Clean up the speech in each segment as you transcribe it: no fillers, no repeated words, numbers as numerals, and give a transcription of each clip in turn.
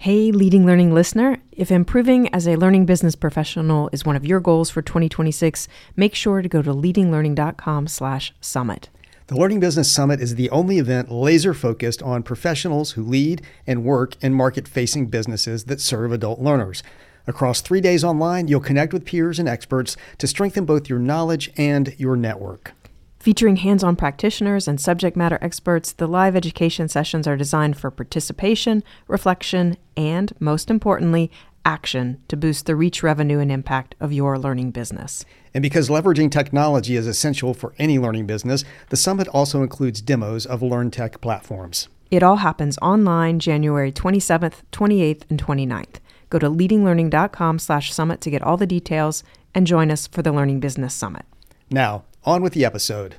Hey, Leading Learning listener, if improving as a learning business professional is one of your goals for 2026, make sure to go to leadinglearning.com/summit. The Learning Business Summit is the only event laser-focused on professionals who lead and work in market-facing businesses that serve adult learners. Across 3 days online, you'll connect with peers and experts to strengthen both your knowledge and your network. Featuring hands-on practitioners and subject matter experts, the live education sessions are designed for participation, reflection, and, most importantly, action to boost the reach, revenue, and impact of your learning business. And because leveraging technology is essential for any learning business, the summit also includes demos of LearnTech platforms. It all happens online January 27th, 28th, and 29th. Go to leadinglearning.com/summit to get all the details and join us for the Learning Business Summit. Now, on with the episode.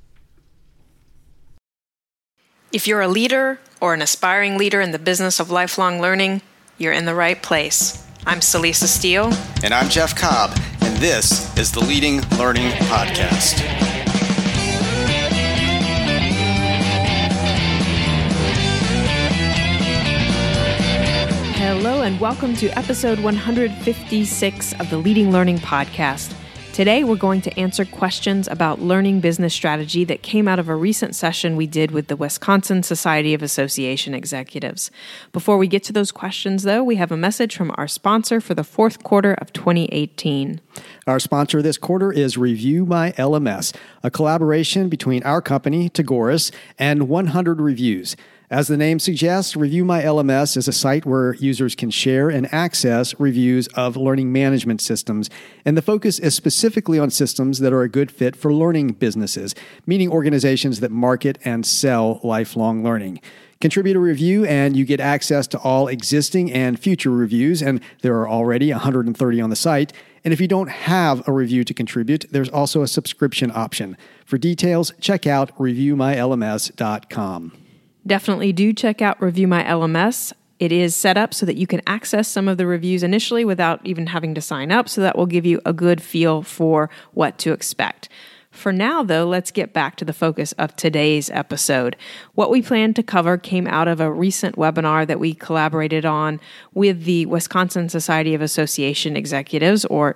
If you're a leader or an aspiring leader in the business of lifelong learning, you're in the right place. I'm Celisa Steele. And I'm Jeff Cobb, and this is the Leading Learning Podcast. Hello, and welcome to episode 156 of the Leading Learning Podcast. Today, we're going to answer questions about learning business strategy that came out of a recent session we did with the Wisconsin Society of Association Executives. Before we get to those questions, though, we have a message from our sponsor for the fourth quarter of 2018. Our sponsor this quarter is Review My LMS, a collaboration between our company, Tagoras, and 100 Reviews. As the name suggests, Review My LMS is a site where users can share and access reviews of learning management systems, and the focus is specifically on systems that are a good fit for learning businesses, meaning organizations that market and sell lifelong learning. Contribute a review and you get access to all existing and future reviews, and there are already 130 on the site. And if you don't have a review to contribute, there's also a subscription option. For details, check out reviewmylms.com. Definitely do check out Review My LMS. It is set up so that you can access some of the reviews initially without even having to sign up, so that will give you a good feel for what to expect. For now, though, let's get back to the focus of today's episode. What we plan to cover came out of a recent webinar that we collaborated on with the Wisconsin Society of Association Executives, or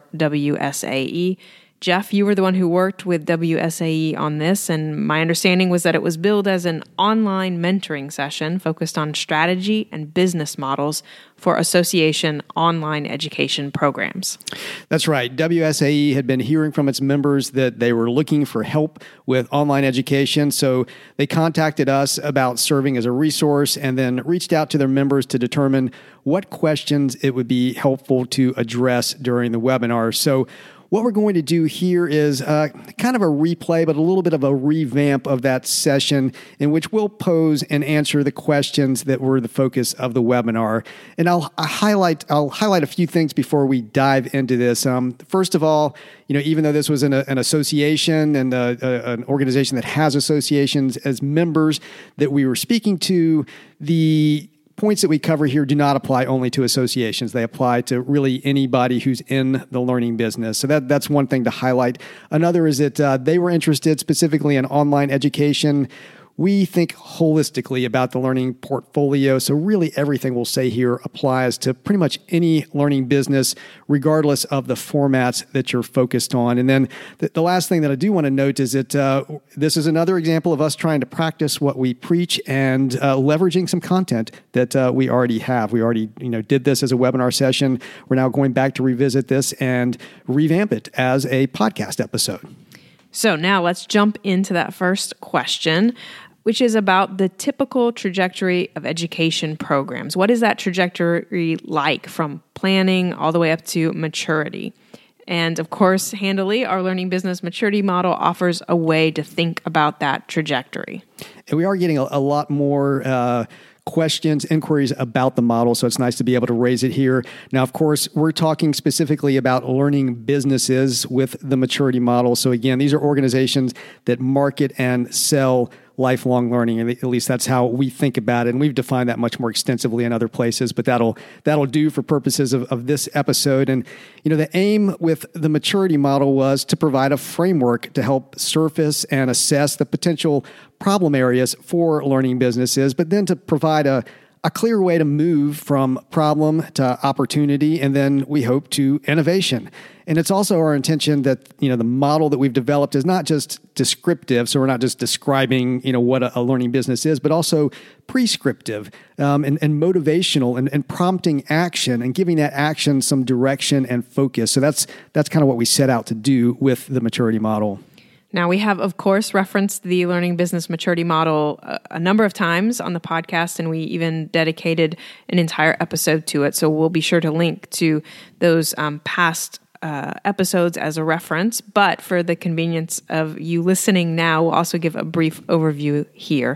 WSAE. Jeff, you were the one who worked with WSAE on this, and my understanding was that it was billed as an online mentoring session focused on strategy and business models for association online education programs. That's right. WSAE had been hearing from its members that they were looking for help with online education, so they contacted us about serving as a resource and then reached out to their members to determine what questions it would be helpful to address during the webinar. So what we're going to do here is kind of a replay, but a little bit of a revamp of that session in which we'll pose and answer the questions that were the focus of the webinar. And I'll highlight a few things before we dive into this. First of all, even though this was an association and an organization that has associations as members that we were speaking to, the points that we cover here do not apply only to associations. They apply to really anybody who's in the learning business. So that's one thing to highlight. Another is that they were interested specifically in online education. We think holistically about the learning portfolio, so really everything we'll say here applies to pretty much any learning business, regardless of the formats that you're focused on. And then the last thing that I do want to note is that this is another example of us trying to practice what we preach and leveraging some content that we already have. We already did this as a webinar session. We're now going back to revisit this and revamp it as a podcast episode. So now let's jump into that first question, which is about the typical trajectory of education programs. What is that trajectory like from planning all the way up to maturity? And of course, Handily, our learning business maturity model, offers a way to think about that trajectory. And we are getting a lot more questions, inquiries about the model, so it's nice to be able to raise it here. Now, of course, we're talking specifically about learning businesses with the maturity model. So again, these are organizations that market and sell lifelong learning, and at least that's how we think about it. And we've defined that much more extensively in other places, but that'll do for purposes of this episode. And the aim with the maturity model was to provide a framework to help surface and assess the potential problem areas for learning businesses, but then to provide a a clear way to move from problem to opportunity, and then we hope to innovation. And it's also our intention that, the model that we've developed is not just descriptive, so we're not just describing, what a learning business is, but also prescriptive and motivational and prompting action and giving that action some direction and focus. So that's kind of what we set out to do with the maturity model. Now, we have, of course, referenced the Learning Business Maturity Model a number of times on the podcast, and we even dedicated an entire episode to it. So we'll be sure to link to those past episodes as a reference. But for the convenience of you listening now, we'll also give a brief overview here.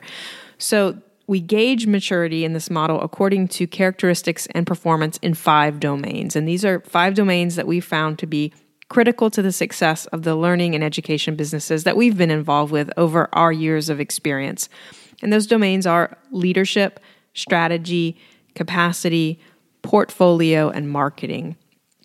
So we gauge maturity in this model according to characteristics and performance in 5 domains. And these are 5 domains that we found to be critical to the success of the learning and education businesses that we've been involved with over our years of experience. And those domains are leadership, strategy, capacity, portfolio, and marketing.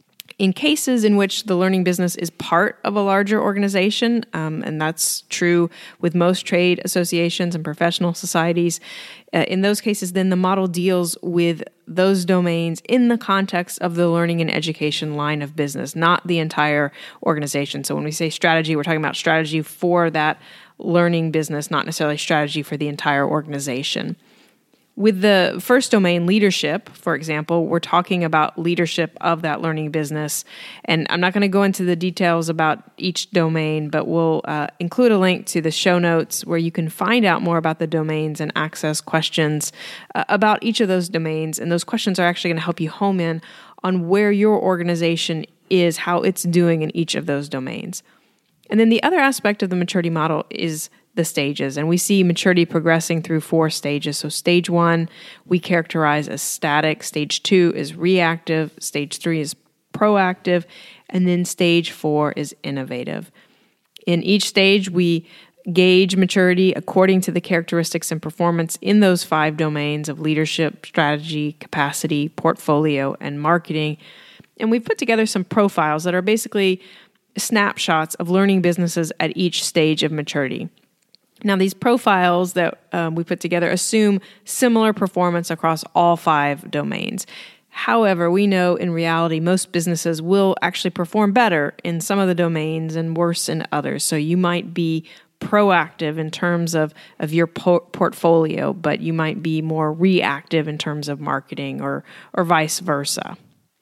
In cases in which the learning business is part of a larger organization, and that's true with most trade associations and professional societies, in those cases, then the model deals with those domains in the context of the learning and education line of business, not the entire organization. So when we say strategy, we're talking about strategy for that learning business, not necessarily strategy for the entire organization. With the first domain, leadership, for example, we're talking about leadership of that learning business. And I'm not going to go into the details about each domain, but we'll include a link to the show notes where you can find out more about the domains and access questions about each of those domains. And those questions are actually going to help you home in on where your organization is, how it's doing in each of those domains. And then the other aspect of the maturity model is the stages. And we see maturity progressing through 4 stages. So stage 1, we characterize as static. Stage 2 is reactive. Stage 3 is proactive. And then stage 4 is innovative. In each stage, we gauge maturity according to the characteristics and performance in those 5 domains of leadership, strategy, capacity, portfolio, and marketing. And we've put together some profiles that are basically snapshots of learning businesses at each stage of maturity. Now, these profiles that we put together assume similar performance across all 5 domains. However, we know in reality, most businesses will actually perform better in some of the domains and worse in others. So you might be proactive in terms of your portfolio, but you might be more reactive in terms of marketing or vice versa.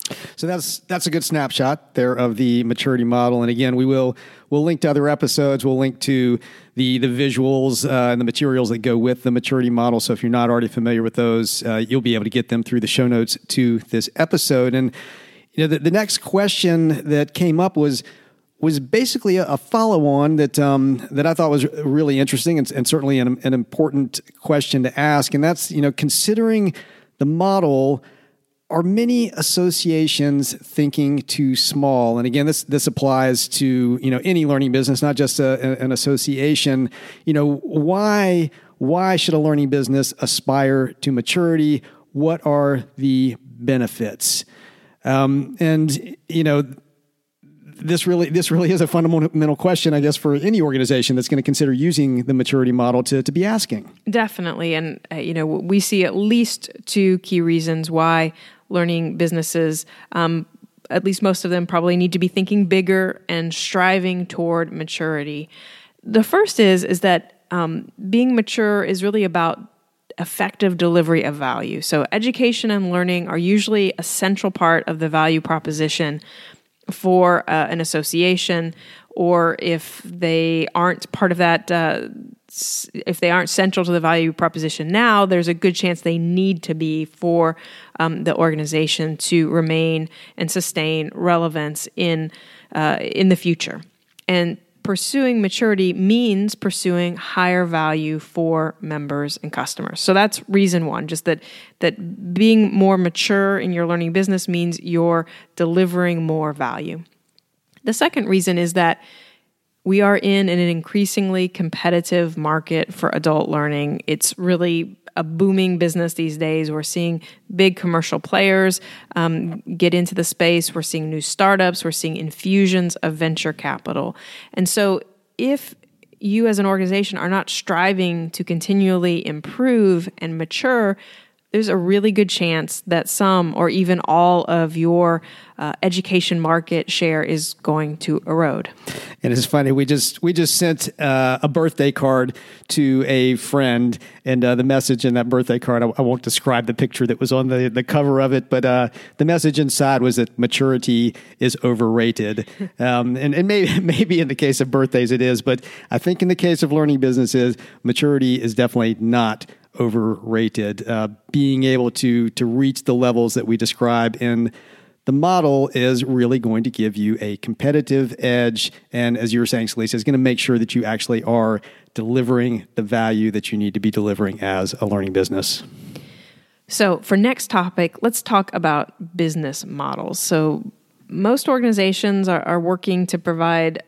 So that's a good snapshot there of the maturity model. And again, we'll link to other episodes. We'll link to the visuals and the materials that go with the maturity model. So if you're not already familiar with those, you'll be able to get them through the show notes to this episode. And the next question that came up was basically a follow-on that I thought was really interesting and certainly an important question to ask. And that's, considering the model, are many associations thinking too small? And again, this applies to any learning business, not just an association. Why should a learning business aspire to maturity? What are the benefits? This really is a fundamental question, I guess, for any organization that's going to consider using the maturity model to be asking. Definitely. And, we see at least 2 key reasons why learning businesses, at least most of them, probably need to be thinking bigger and striving toward maturity. The first is that being mature is really about effective delivery of value. So education and learning are usually a central part of the value proposition for an association, or if they aren't part of that, if they aren't central to the value proposition now, there's a good chance they need to be for the organization to remain and sustain relevance in the future. And pursuing maturity means pursuing higher value for members and customers. So that's reason 1, just that being more mature in your learning business means you're delivering more value. The second reason is that we are in an increasingly competitive market for adult learning. It's really a booming business these days. We're seeing big commercial players get into the space. We're seeing new startups. We're seeing infusions of venture capital. And so if you as an organization are not striving to continually improve and mature, there's a really good chance that some or even all of your education market share is going to erode. And it's funny, we just sent a birthday card to a friend, and the message in that birthday card, I won't describe the picture that was on the cover of it, but the message inside was that maturity is overrated. And maybe in the case of birthdays it is, but I think in the case of learning businesses, maturity is definitely not overrated. Being able to reach the levels that we describe in the model is really going to give you a competitive edge. And as you were saying, Celisa, it's going to make sure that you actually are delivering the value that you need to be delivering as a learning business. So for next topic, let's talk about business models. So most organizations are working to provide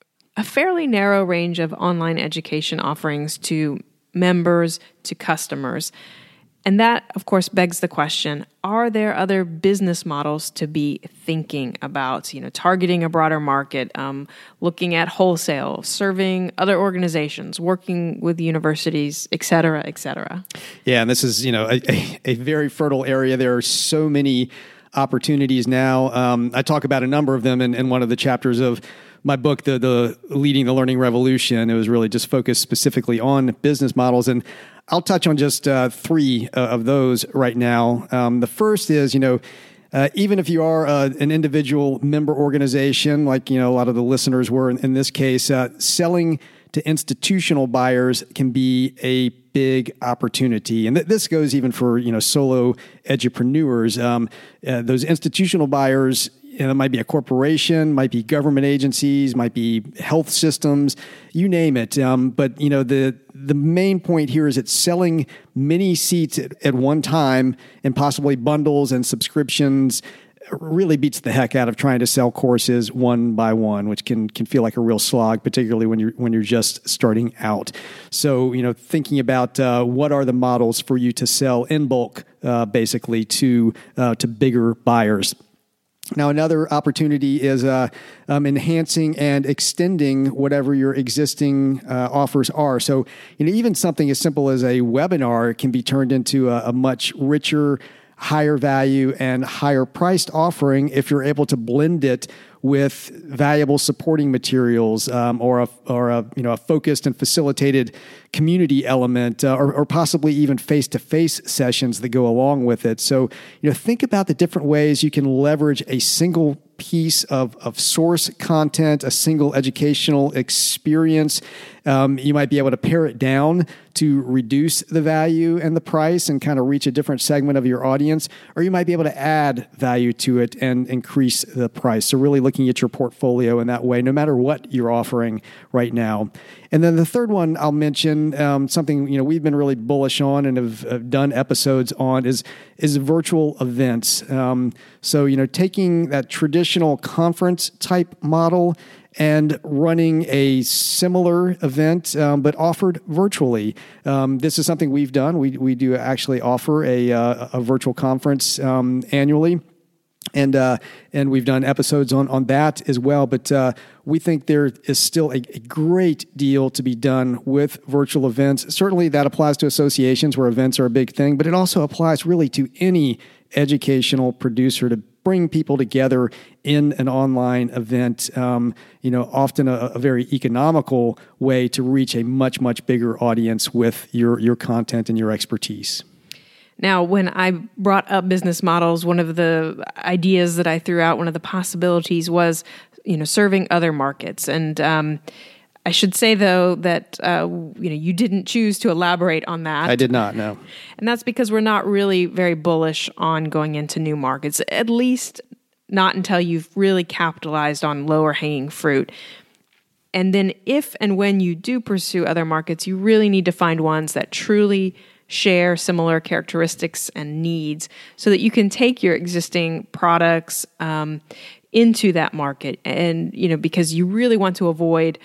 a fairly narrow range of online education offerings to members, to customers. And that, of course, begs the question, are there other business models to be thinking about, targeting a broader market, looking at wholesale, serving other organizations, working with universities, et cetera, et cetera? Yeah, and this is, a very fertile area. There are so many opportunities now. I talk about a number of them in one of the chapters of my book, the Leading the Learning Revolution. It was really just focused specifically on business models. And I'll touch on just three of those right now. The first is, even if you are an individual member organization, like, a lot of the listeners were in this case, selling to institutional buyers can be a big opportunity. And this goes even for, solo edupreneurs. Those institutional buyers, it might be a corporation, might be government agencies, might be health systems, you name it. But the main point here is it's selling many seats at one time and possibly bundles and subscriptions really beats the heck out of trying to sell courses one by one, which can feel like a real slog, particularly when you're just starting out. So, thinking about what are the models for you to sell in bulk, basically to bigger buyers. Now, another opportunity is enhancing and extending whatever your existing offers are. So, even something as simple as a webinar can be turned into a much richer, higher value, and higher priced offering if you're able to blend it with valuable supporting materials or a focused and facilitated community element or possibly even face-to-face sessions that go along with it. So, think about the different ways you can leverage a single piece of source content, a single educational experience. You might be able to pare it down to reduce the value and the price and kind of reach a different segment of your audience, or you might be able to add value to it and increase the price. So really looking at your portfolio in that way, no matter what you're offering right now. And then the third one I'll mention, something we've been really bullish on and have done episodes on is virtual events. So taking that traditional conference type model and running a similar event, but offered virtually. This is something we've done. We do actually offer a virtual conference annually. And we've done episodes on that as well. But we think there is still a great deal to be done with virtual events. Certainly that applies to associations where events are a big thing, but it also applies really to any educational producer to bring people together in an online event, often a very economical way to reach a much, much bigger audience with your content and your expertise. Now, when I brought up business models, one of the ideas that I threw out, one of the possibilities was, serving other markets. And I should say, though, that you didn't choose to elaborate on that. I did not, no. And that's because we're not really very bullish on going into new markets, at least not until you've really capitalized on lower hanging fruit. And then if and when you do pursue other markets, you really need to find ones that truly share similar characteristics and needs so that you can take your existing products into that market. And, because you really want to avoid,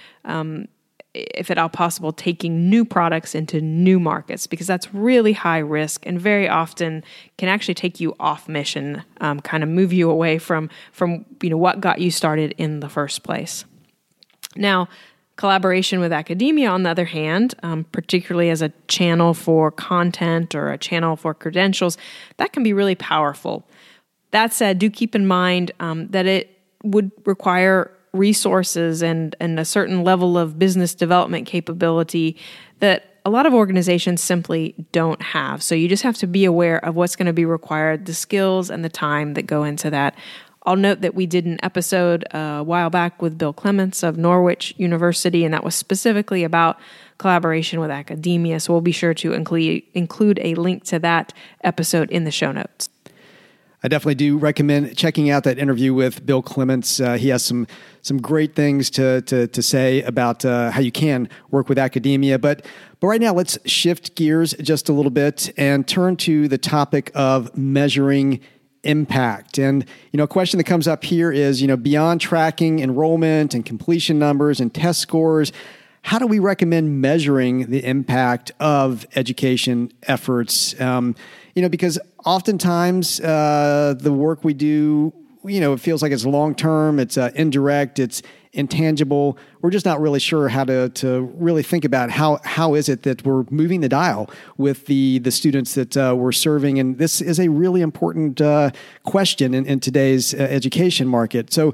if at all possible, taking new products into new markets, because that's really high risk and very often can actually take you off mission, kind of move you away from what got you started in the first place. Now, Collaboration with academia, on the other hand, particularly as a channel for content or a channel for credentials, that can be really powerful. That said, do keep in mind that it would require resources and a certain level of business development capability that a lot of organizations simply don't have. So you just have to be aware of what's going to be required, the skills and the time that go into that. I'll note that we did an episode a while back with Bill Clements of Norwich University, and that was specifically about collaboration with academia. So we'll be sure to include a link to that episode in the show notes. I definitely do recommend checking out that interview with Bill Clements. He has some great things to say about how you can work with academia. But right now, let's shift gears just a little bit and turn to the topic of measuring impact. And, a question that comes up here is, beyond tracking enrollment and completion numbers and test scores, how do we recommend measuring the impact of education efforts? Because oftentimes the work we do, it feels like it's long-term, it's indirect, it's intangible. We're just not really sure how to really think about how is it that we're moving the dial with the students that we're serving. And this is a really important question in today's education market. So,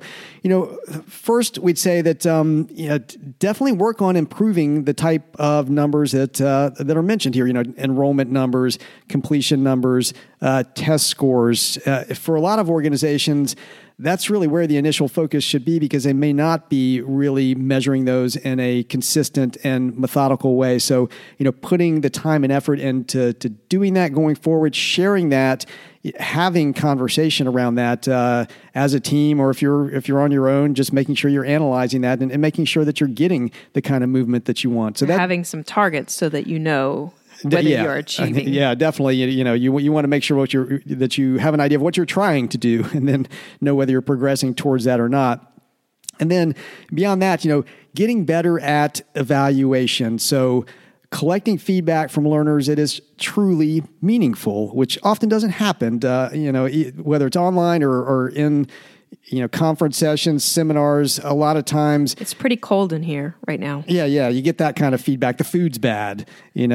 first we'd say that definitely work on improving the type of numbers that are mentioned here. Enrollment numbers, completion numbers, test scores. For a lot of organizations, that's really where the initial focus should be, because they may not be really measuring those in a consistent and methodical way. So, putting the time and effort into doing that going forward, sharing that, having conversation around that as a team, or if you're on your own, just making sure you're analyzing that and making sure that you're getting the kind of movement that you want. So having some targets so that whether you're achieving. Yeah, definitely. You want to make sure that you have an idea of what you're trying to do, and then know whether you're progressing towards that or not. And then beyond that, getting better at evaluation. So collecting feedback from learners that is truly meaningful, which often doesn't happen, whether it's online or in conference sessions, seminars. A lot of times it's pretty cold in here right now. Yeah. You get that kind of feedback. The food's bad,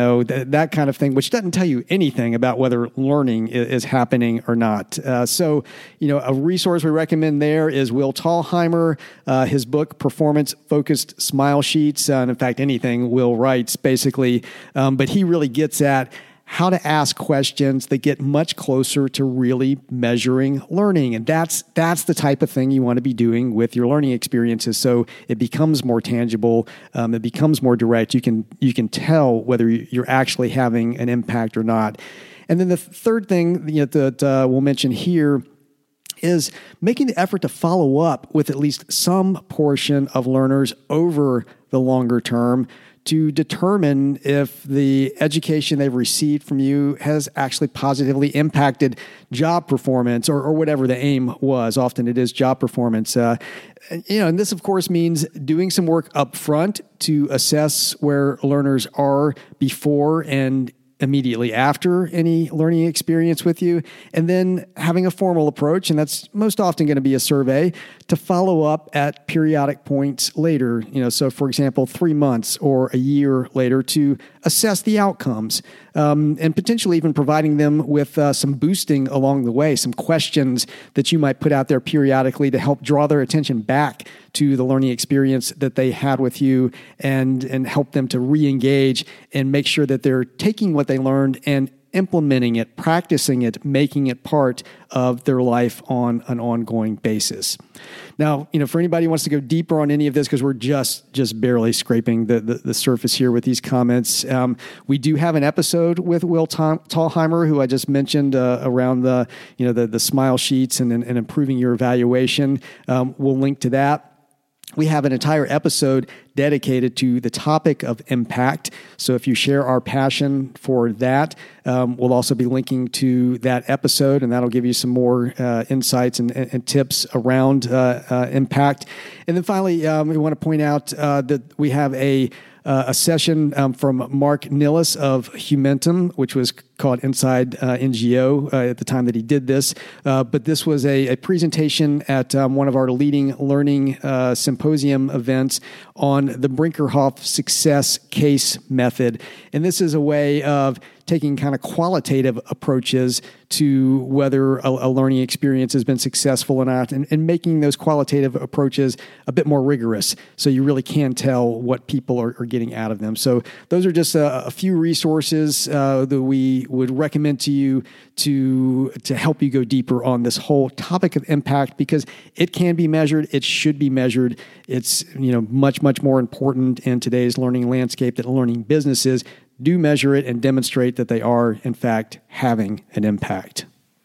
that kind of thing, which doesn't tell you anything about whether learning is happening or not. So, a resource we recommend there is Will Thalheimer, his book, Performance Focused Smile Sheets. And in fact, anything Will writes basically, but he really gets at how to ask questions that get much closer to really measuring learning. And that's the type of thing you want to be doing with your learning experiences. So it becomes more tangible. It becomes more direct. You can tell whether you're actually having an impact or not. And then the third thing that we'll mention here is making the effort to follow up with at least some portion of learners over the longer term to determine if the education they've received from you has actually positively impacted job performance or whatever the aim was. Often it is job performance. And this, of course, means doing some work up front to assess where learners are before and immediately after any learning experience with you, and then having a formal approach, and that's most often going to be a survey, to follow up at periodic points later. So for example, 3 months or a year later, to assess the outcomes, and potentially even providing them with some boosting along the way, some questions that you might put out there periodically to help draw their attention back to the learning experience that they had with you, and help them to re-engage and make sure that they're taking what they learned and implementing it, practicing it, making it part of their life on an ongoing basis. Now, for anybody who wants to go deeper on any of this, because we're just barely scraping the surface here with these comments, we do have an episode with Will Thalheimer, who I just mentioned, around the smile sheets and improving your evaluation. We'll link to that. We have an entire episode dedicated to the topic of impact. So if you share our passion for that, we'll also be linking to that episode, and that'll give you some more insights and tips around impact. And then finally, we want to point out that we have a session from Mark Nilles of Humentum, which was called Inside NGO at the time that he did this. But this was a presentation at one of our leading learning symposium events on the Brinkerhoff success case method. And this is a way of taking kind of qualitative approaches to whether a learning experience has been successful or not, and making those qualitative approaches a bit more rigorous so you really can tell what people are getting out of them. So those are just a few resources that we would recommend to you to help you go deeper on this whole topic of impact, because it can be measured. It should be measured. It's much more important in today's learning landscape that learning businesses do measure it and demonstrate that they are, in fact, having an impact.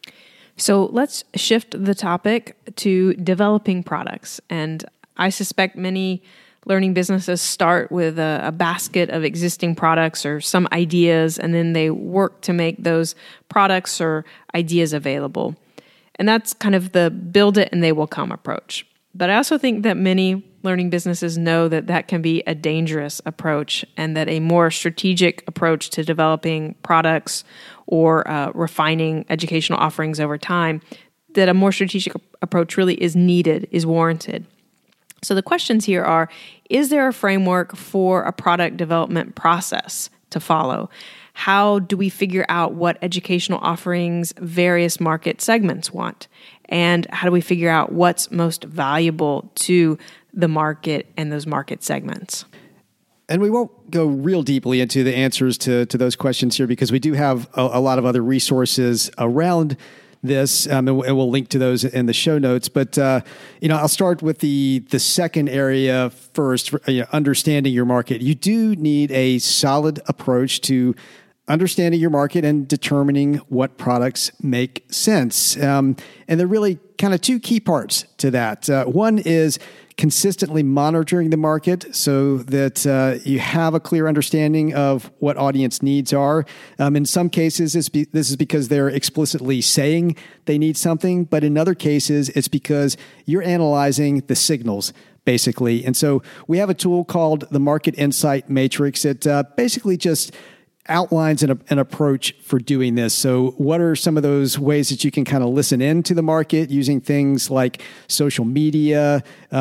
So let's shift the topic to developing products. And I suspect many learning businesses start with a basket of existing products or some ideas, and then they work to make those products or ideas available. And that's kind of the build it and they will come approach. But I also think that many learning businesses know that that can be a dangerous approach, and that a more strategic approach to developing products or refining educational offerings over time, that a more strategic approach really is needed, is warranted. So the questions here are, is there a framework for a product development process to follow? How do we figure out what educational offerings various market segments want? And how do we figure out what's most valuable to the market and those market segments? And we won't go real deeply into the answers to those questions here, because we do have a lot of other resources around this, and we'll link to those in the show notes. But I'll start with the second area first. Understanding your market. You do need a solid approach to understanding your market and determining what products make sense. And there are really kind of two key parts to that. One is consistently monitoring the market so that you have a clear understanding of what audience needs are. In some cases, this is because they're explicitly saying they need something, but in other cases, it's because you're analyzing the signals, basically. And so we have a tool called the Market Insight Matrix. It basically just outlines an approach for doing this. So what are some of those ways that you can kind of listen into the market using things like social media,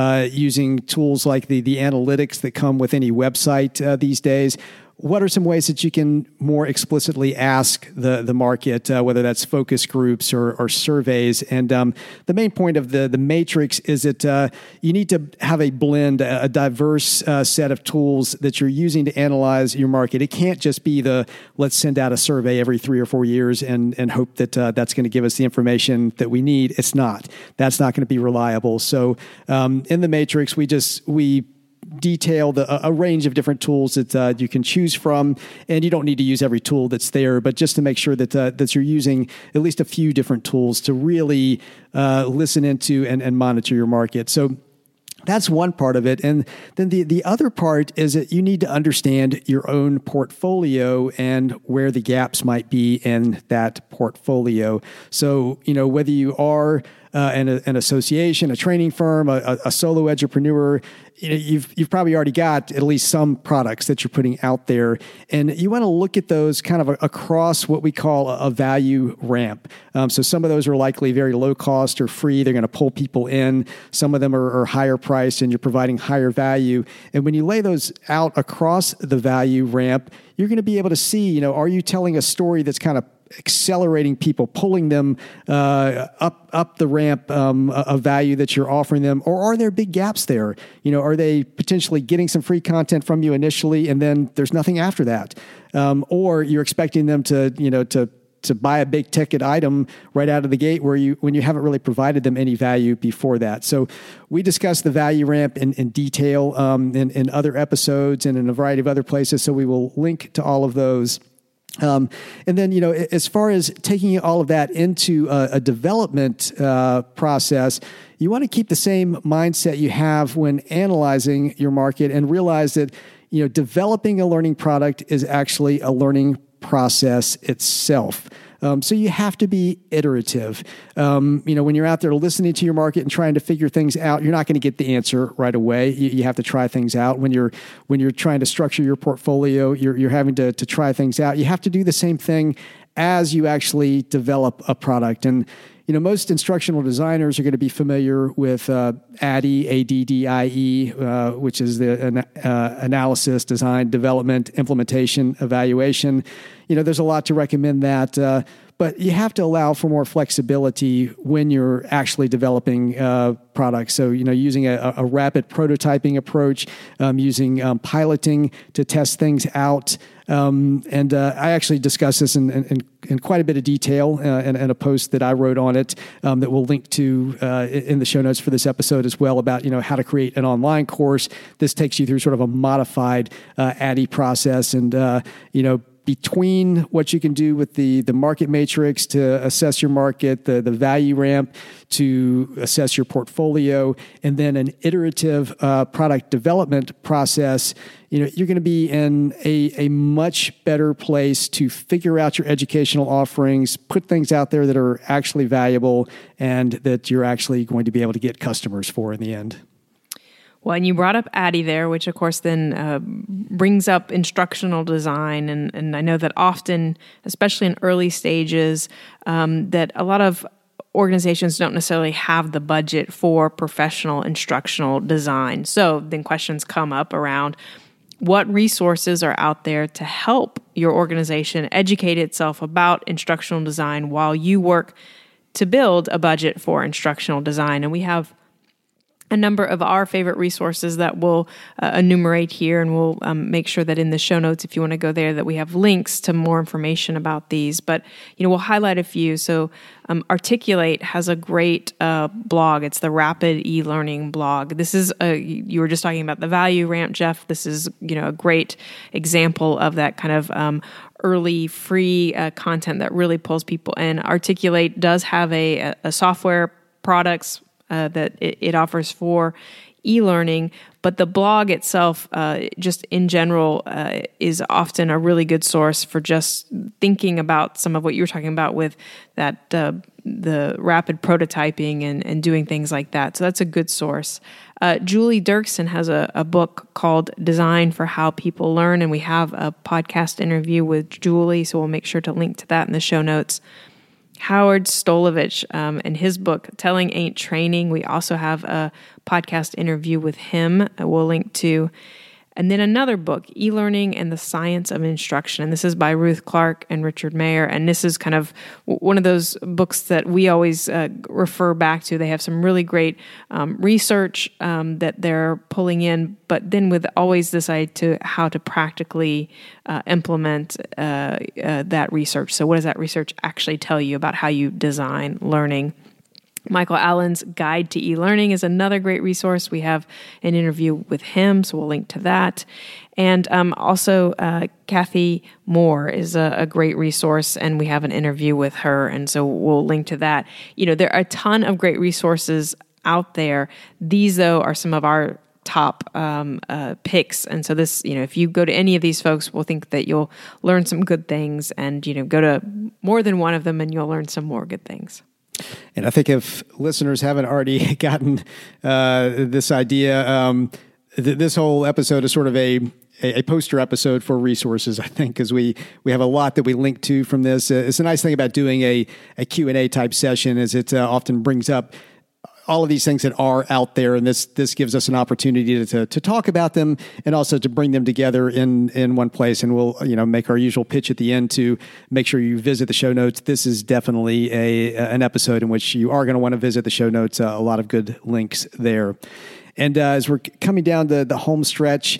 using tools like the analytics that come with any website these days? What are some ways that you can more explicitly ask the market, whether that's focus groups or surveys? And the main point of the matrix is that you need to have a blend, a diverse set of tools that you're using to analyze your market. It can't just be let's send out a survey every 3 or 4 years and hope that that's going to give us the information that we need. It's not. That's not going to be reliable. So in the matrix, we detailed a range of different tools that you can choose from, and you don't need to use every tool that's there, but just to make sure that you're using at least a few different tools to really listen into and monitor your market. So that's one part of it. And then the other part is that you need to understand your own portfolio and where the gaps might be in that portfolio. So, whether you are an association, a training firm, a solo entrepreneur, you've probably already got at least some products that you're putting out there, and you want to look at those kind of across what we call a value ramp. So some of those are likely very low cost or free. They're going to pull people in. Some of them are higher priced, and you're providing higher value. And when you lay those out across the value ramp, you're going to be able to see, are you telling a story that's kind of accelerating people, pulling them up the ramp of value that you're offering them, or are there big gaps there? Are they potentially getting some free content from you initially, and then there's nothing after that, or you're expecting them to buy a big ticket item right out of the gate when you haven't really provided them any value before that. So we discussed the value ramp in detail in other episodes and in a variety of other places. So we will link to all of those. And then, as far as taking all of that into a development process, you want to keep the same mindset you have when analyzing your market and realize that, developing a learning product is actually a learning process itself. So you have to be iterative. When you're out there listening to your market and trying to figure things out, you're not going to get the answer right away. You have to try things out. When you're trying to structure your portfolio, you're having to try things out. You have to do the same thing as you actually develop a product. And most instructional designers are going to be familiar with ADDIE, ADDIE, which is the analysis, design, development, implementation, evaluation. There's a lot to recommend that, but you have to allow for more flexibility when you're actually developing products. So, using a rapid prototyping approach, using piloting to test things out. And I actually discussed this in quite a bit of detail in a post that I wrote on it that we'll link to in the show notes for this episode as well about, how to create an online course. This takes you through sort of a modified ADDIE process and, between what you can do with the market matrix to assess your market, the value ramp to assess your portfolio, and then an iterative product development process, you're going to be in a much better place to figure out your educational offerings, put things out there that are actually valuable and that you're actually going to be able to get customers for in the end. Well, and you brought up ADDIE there, which of course then brings up instructional design. And I know that often, especially in early stages, that a lot of organizations don't necessarily have the budget for professional instructional design. So then questions come up around what resources are out there to help your organization educate itself about instructional design while you work to build a budget for instructional design. And we have a number of our favorite resources that we'll enumerate here, and we'll make sure that in the show notes, if you want to go there, that we have links to more information about these. But, we'll highlight a few. So Articulate has a great blog. It's the Rapid e-learning blog. This is, you were just talking about the value ramp, Jeff. This is, a great example of that kind of early free content that really pulls people in. Articulate does have a software products that it offers for e-learning, but the blog itself, just in general, is often a really good source for just thinking about some of what you were talking about with that the rapid prototyping and doing things like that. So that's a good source. Julie Dirksen has a book called Design for How People Learn, and we have a podcast interview with Julie, so we'll make sure to link to that in the show notes. Howard Stolovich in his book, Telling Ain't Training. We also have a podcast interview with him we'll link to. And then another book, E-Learning and the Science of Instruction. And this is by Ruth Clark and Richard Mayer. And this is kind of one of those books that we always refer back to. They have some really great research that they're pulling in, but then with always this idea to how to practically implement that research. So what does that research actually tell you about how you design learning? Michael Allen's Guide to E-Learning is another great resource. We have an interview with him, so we'll link to that. And also, Kathy Moore is a great resource, and we have an interview with her, and so we'll link to that. There are a ton of great resources out there. These, though, are some of our top picks. And so this, if you go to any of these folks, we'll think that you'll learn some good things, and, go to more than one of them and you'll learn some more good things. And I think if listeners haven't already gotten this idea, this whole episode is sort of a poster episode for resources, I think, because we have a lot that we link to from this. It's a nice thing about doing a Q&A type session is it often brings up all of these things that are out there, and this gives us an opportunity to talk about them and also to bring them together in one place. And we'll make our usual pitch at the end to make sure you visit the show notes. This is definitely an episode in which you are going to want to visit the show notes. A lot of good links there. And as we're coming down the home stretch,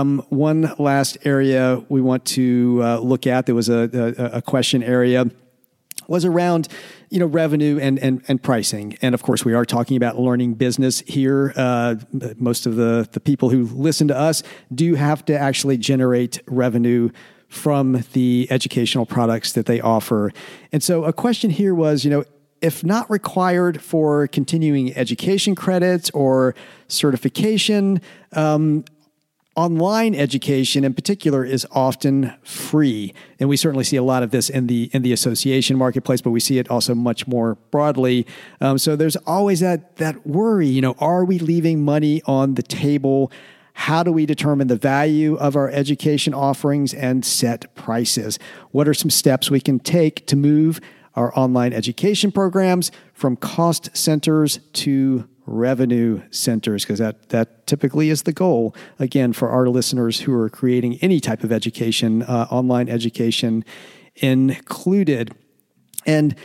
one last area we want to look at. There was a question area was around revenue and pricing. And of course, we are talking about learning business here. Most of the people who listen to us do have to actually generate revenue from the educational products that they offer. And so a question here was, if not required for continuing education credits or certification, online education in particular is often free. And we certainly see a lot of this in the association marketplace, but we see it also much more broadly. So there's always that worry, are we leaving money on the table? how do we determine the value of our education offerings and set prices? What are some steps we can take to move our online education programs from cost centers to revenue centers? Because that typically is the goal, again, for our listeners who are creating any type of education, online education included. And,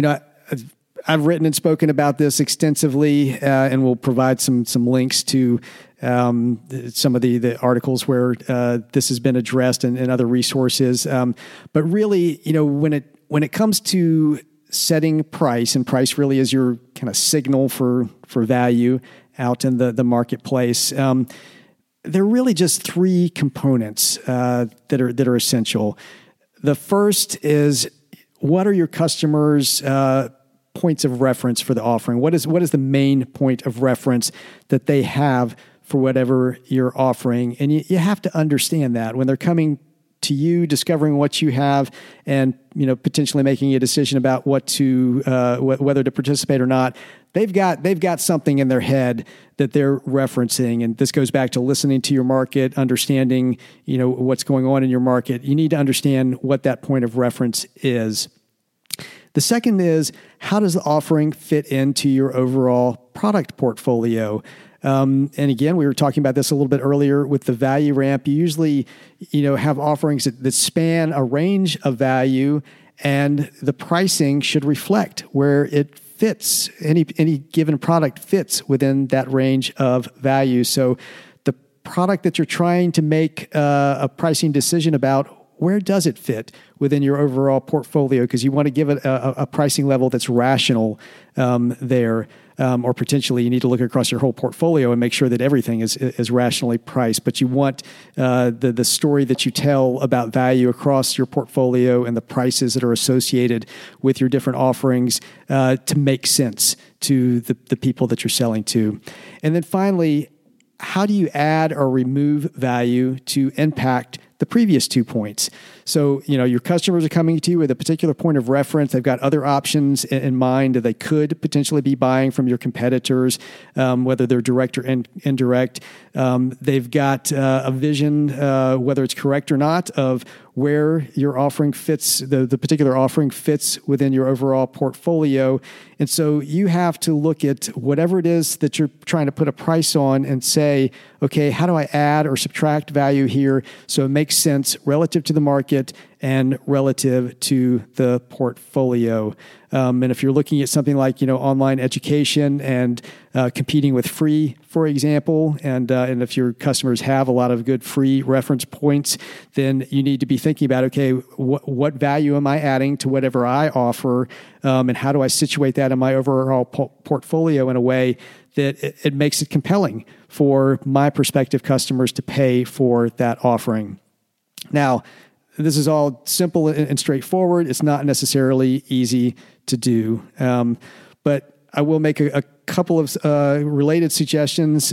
I've written and spoken about this extensively, and we'll provide some links to some of the articles where this has been addressed and other resources. But really, when it comes to setting price, and price really is your kind of signal for value out in the marketplace, there are really just three components that are essential. The first is, what are your customers' points of reference for the offering? What is the main point of reference that they have for whatever you're offering? And you have to understand that when they're coming to you, discovering what you have, and potentially making a decision about what to whether to participate or not, they've got something in their head that they're referencing. And this goes back to listening to your market, understanding what's going on in your market. You need to understand what that point of reference is. The second is, how does the offering fit into your overall product portfolio? And again, we were talking about this a little bit earlier with the value ramp. You usually, have offerings that span a range of value, and the pricing should reflect where it fits. Any given product fits within that range of value. So the product that you're trying to make a pricing decision about, where does it fit within your overall portfolio? Because you want to give it a pricing level that's rational there. Or potentially you need to look across your whole portfolio and make sure that everything is rationally priced. But you want the story that you tell about value across your portfolio and the prices that are associated with your different offerings to make sense to the people that you're selling to. And then finally, how do you add or remove value to impact the previous 2 points? So, your customers are coming to you with a particular point of reference. They've got other options in mind that they could potentially be buying from your competitors, whether they're direct or indirect. They've got a vision, whether it's correct or not, of where your offering fits, the particular offering fits within your overall portfolio. And so you have to look at whatever it is that you're trying to put a price on and say, okay, how do I add or subtract value here so it makes sense relative to the market and relative to the portfolio? And if you're looking at something like, online education and competing with free, for example, and if your customers have a lot of good free reference points, then you need to be thinking about, okay, what value am I adding to whatever I offer, and how do I situate that in my overall portfolio in a way that it makes it compelling for my prospective customers to pay for that offering. Now, this is all simple and straightforward. It's not necessarily easy to do, but I will make a couple of related suggestions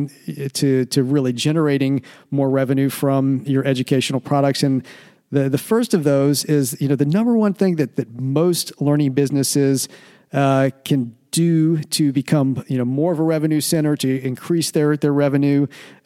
to really generating more revenue from your educational products. And the first of those is, the number one thing that most learning businesses can do to become, more of a revenue center, to increase their revenue,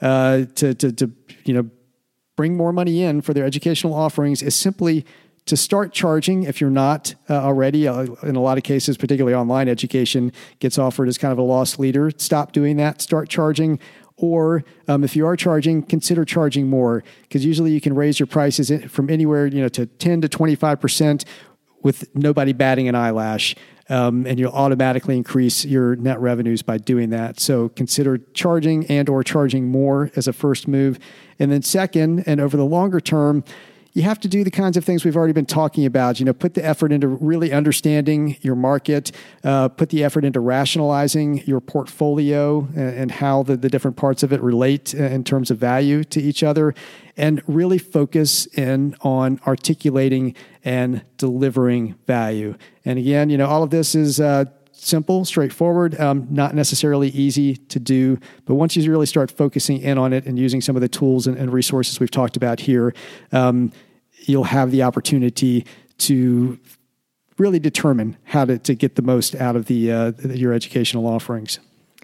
to bring more money in for their educational offerings, is simply to start charging. If you're not already, in a lot of cases, particularly online education gets offered as kind of a loss leader. Stop doing that. Start charging. Or if you are charging, consider charging more, because usually you can raise your prices from anywhere to 10 to 25% with nobody batting an eyelash. And you'll automatically increase your net revenues by doing that. So consider charging and or charging more as a first move. And then second, and over the longer term, you have to do the kinds of things we've already been talking about. Put the effort into really understanding your market, put the effort into rationalizing your portfolio and how the different parts of it relate in terms of value to each other, and really focus in on articulating and delivering value. And again, all of this is simple, straightforward, not necessarily easy to do. But once you really start focusing in on it and using some of the tools and resources we've talked about here, you'll have the opportunity to really determine how to get the most out of your educational offerings.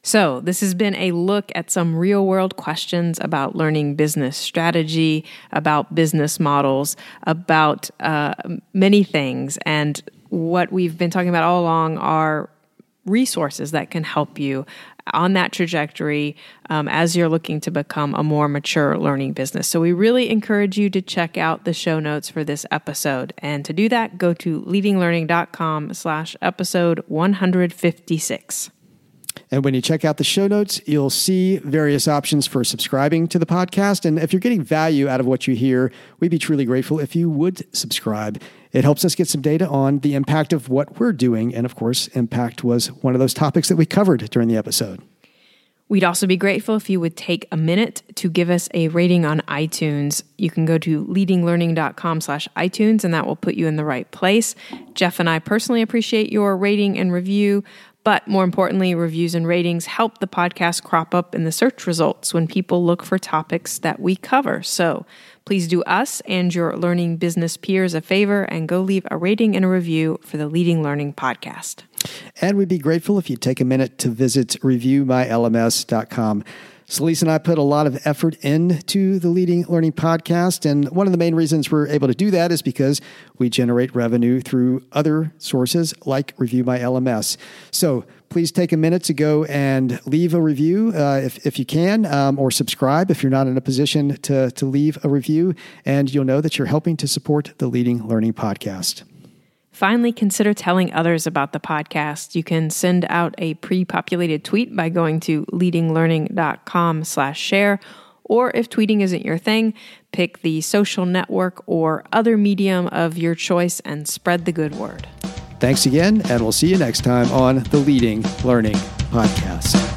So this has been a look at some real-world questions about learning business strategy, about business models, about many things. And what we've been talking about all along are resources that can help you on that trajectory as you're looking to become a more mature learning business. So we really encourage you to check out the show notes for this episode. And to do that, go to leadinglearning.com/episode 156. And when you check out the show notes, you'll see various options for subscribing to the podcast. And if you're getting value out of what you hear, we'd be truly grateful if you would subscribe. It helps us get some data on the impact of what we're doing. And of course, impact was one of those topics that we covered during the episode. We'd also be grateful if you would take a minute to give us a rating on iTunes. You can go to leadinglearning.com/iTunes, and that will put you in the right place. Jeff and I personally appreciate your rating and review. But more importantly, reviews and ratings help the podcast crop up in the search results when people look for topics that we cover. So please do us and your learning business peers a favor and go leave a rating and a review for the Leading Learning Podcast. And we'd be grateful if you'd take a minute to visit reviewmylms.com. So Lisa and I put a lot of effort into the Leading Learning Podcast, and one of the main reasons we're able to do that is because we generate revenue through other sources like Review My LMS. So please take a minute to go and leave a review if you can, or subscribe if you're not in a position to leave a review, and you'll know that you're helping to support the Leading Learning Podcast. Finally, consider telling others about the podcast. You can send out a pre-populated tweet by going to leadinglearning.com/share. Or if tweeting isn't your thing, pick the social network or other medium of your choice and spread the good word. Thanks again, and we'll see you next time on the Leading Learning Podcast.